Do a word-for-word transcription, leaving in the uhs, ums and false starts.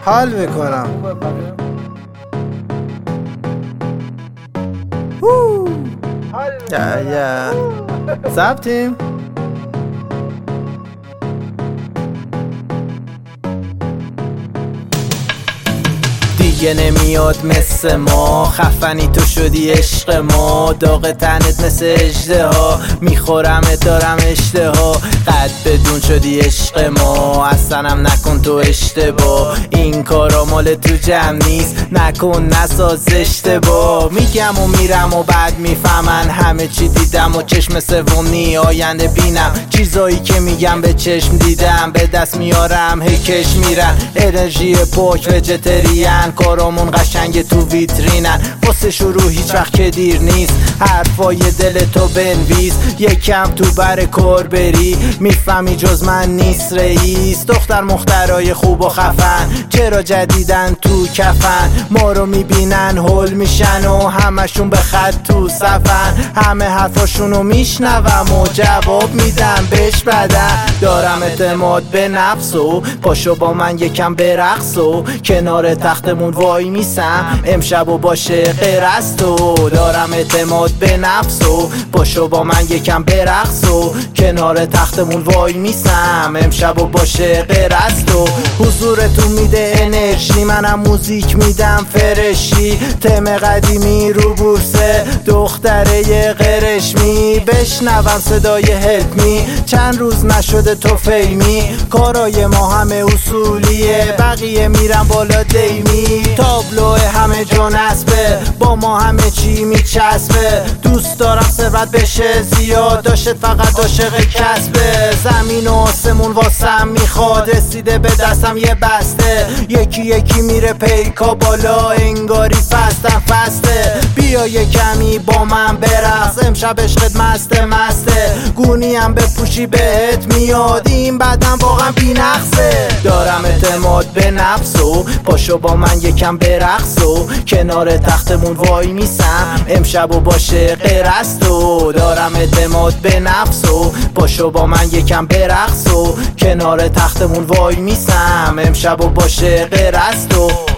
حال میکنم. یا یا ثبتیم. دیگه نمیاد مثل ما، خفنی تو شدی عشق ما. داغ تنت مثل اژدها، میخورمت دارم اشتها. قد بدون شدی عشق ما، اصلا هم نکن تو اشتباه. این کارا مال تو جمع نیست، نکن نساز اشتباه. میگم و میرم و بعد میفهمن همه چی دیدم و چشم سومی آینده بینم. چیزایی که میگم به چشم دیدم، به دست میارم هی کش میرن. انرژی پاک وجتریان، کارامون قشنگ تو ویترینن. واسه شروع هیچ وقت که دیر نیست، حرفای دل تو بنویس. یکم تو بر کار بری، میفهمی جز من نیست رئیس. دختر مخترای خوب و خفن، چرا جدیدن تو کفن. ما رو میبینن هول میشن و همشون به خط تو صفن. همه حرفاشونو میشنوم و جواب میدم بهش بدن. دارم اعتماد به نفس و پاشو با من یکم برقص و کنار تختمون وای میسم. امشب و باشه غیر از تو. دارم اعتماد به نفس و پاشو با من یکم برقص و کنار تختمون وای میسم. امشب و باشه غیر از تو. حضورتون میده انرژی، منم موزیک میدم فرشی. تم قدیمی رو بورسه، دختره قرشمی. بشنوم صدای هلپ می، چند روز نشده تو فیمی. کارای ما همه اصولیه، بقیه میرن بالا دیمی. تابلو همه جا نصبه، با ما همه چی میچسبه. دوست دارم ثروت بشه زیاد، داشت فقط عاشق کسبه. زمین و آسمون واسم میخواد، رسیده به دستم یه بسته. یکی یکی میره پیکا بالا، انگاری فستم فسته. بیا یه کمی با من برقص، امشب عشقت مسته مسته. گونیم بپوشی بهت میاد، این بدن واقعا بی‌نقصه. دارم اعتماد به نفس و پاشو با من یکم برقص و کنار تختمون وای میسم. امشب و باشه غیر از تو. دارم اعتماد به نفس و پاشو با من یکم برقص و کنار تختمون وای میسم. امشب و باشه غیر از تو.